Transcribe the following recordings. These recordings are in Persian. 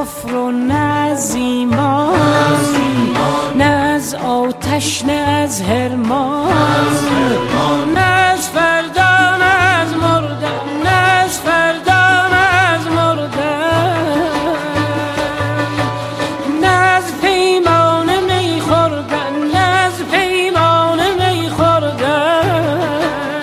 کفر و نه از ایمان، نه از آتش نه از حرمان، نه از فردا نه از مردن، نه از فردا نه از مردن، نه از پیمان می خوردن، نه از پیمان می خوردن.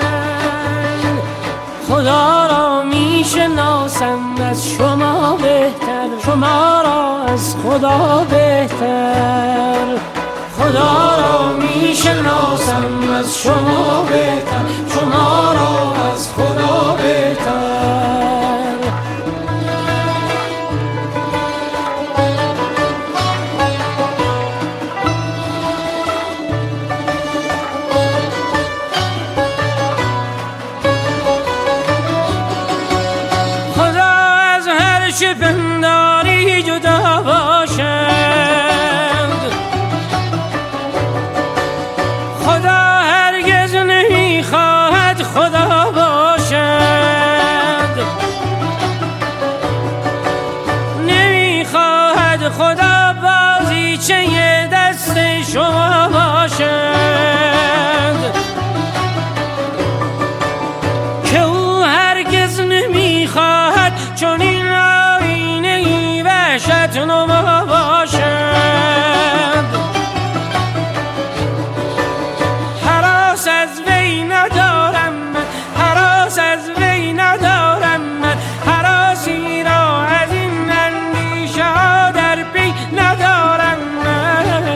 خدا را می شناسم از شما بهتر، شما را از خدا بهتر. خدا را می شناسم از شما بهتر، شما را از خدا بهتر. خدا از هر چه پنداری جدا باشد، خدا هرگز نمیخواهد خدا باشد، نمیخواهد خدا بازیچه دست شما باشد، که او هرگز نمیخواهد چون این آینه وحشت نما باشد. هراس از وی ندارم من، هراس از وی ندارم من، هراسی را از این اندیشه ها در پی ندارم من.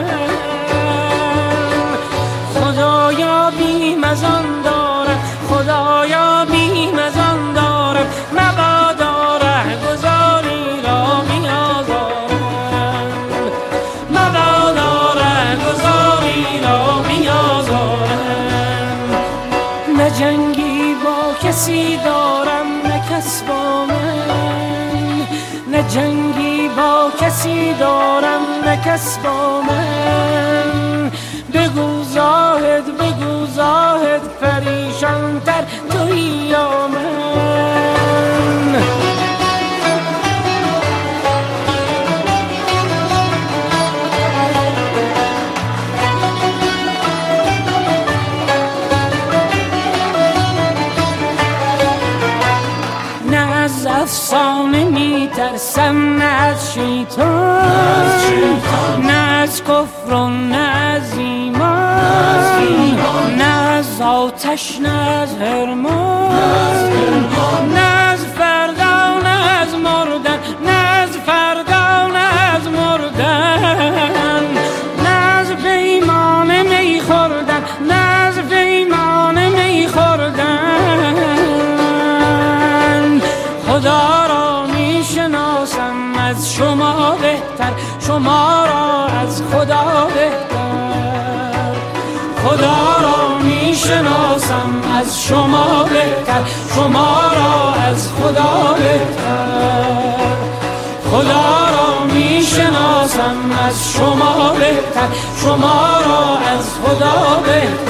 خدایا بیم از آن دارم، خدایا بیم از آن دارم، مبادا رهگذاری را بیازارم، مبادا رهگذاری را بیازارم. نه جنگی با کسی دارم نه کس با من، نه جنگی با کسی دارم نه کس با من. بگو زاهد بگو زاهد پریشان تر تویی یا من. نه از افسانه می ترسم نه از شیطان، نه از کفر و نه از ایمان، نه از آتش نه از حرمان، نه از فردا نه از مردن، نه از فردا نه از مردن، نه از پیمان می خوردن، نه از پیمان می خوردن. خدا را می شناسم از شما بهتر، شما را از خدا بهتر. خدا را می شناسم از شما بهتر، شما را از خدا بهتر. خدا را می شناسم از شما بهتر، شما را از خدا بهتر.